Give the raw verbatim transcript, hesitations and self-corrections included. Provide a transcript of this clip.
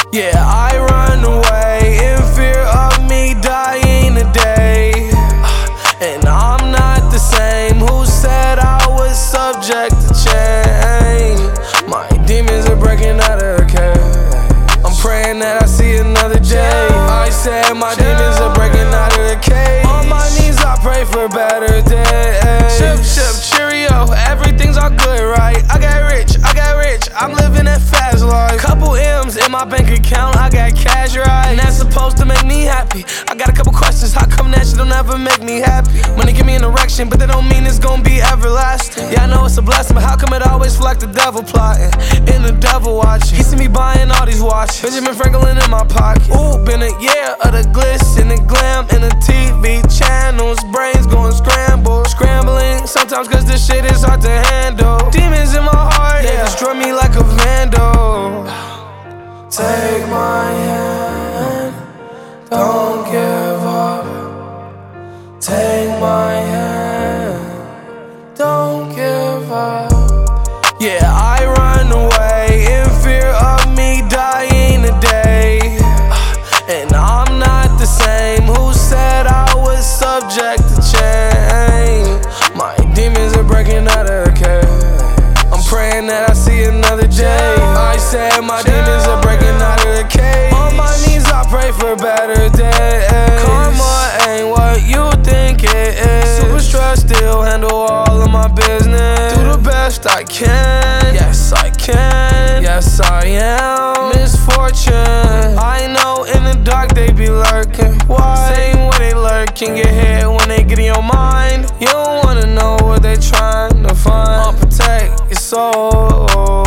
Yeah, I run away in fear of me dying today. And I'm not the same. Who said I was subject to change? My demons are breaking out of the cage. I'm praying that I see another day. I said my demons are breaking out of the cage. On my knees I pray for better days. Ship, ship, cheerio, everything's all good, right? I got rich, I got rich, I'm living that fast life. Couple M's in my bank account, I got cash, right? And that's supposed to make me happy. I got a couple questions, how come that shit don't ever make me happy? Money give me an erection, but that don't mean it's gonna be everlasting. Yeah, I know it's a blessing, but how come it always feel like the devil plotting and the devil watching? He see me buying all these watches, Benjamin Franklin in my pocket. Ooh, been a year of the glitz and the glam and the T V channels, brains going scramble, scrambling sometimes cause this shit is hard to handle. Demons in my heart, they destroy me like a vandal. Take my hand, don't give up. Take my hand, don't give up. Yeah, I run away in fear of me dying today. And I'm not the same. Who said I was subject to change? My demons are breaking out of the cage. I'm praying that I see another day. I said my demons are breaking out of the cage. On my knees I pray for better days. Karma ain't what you think it is. Super stressed, still handle all of my business. Do the best I can. Yes I can. Yes I am. Misfortune, I know in the dark they be lurking. Why? Same way they lurk can get hit when they get in your mind. You don't wanna know what they trying to find. I'll protect your soul.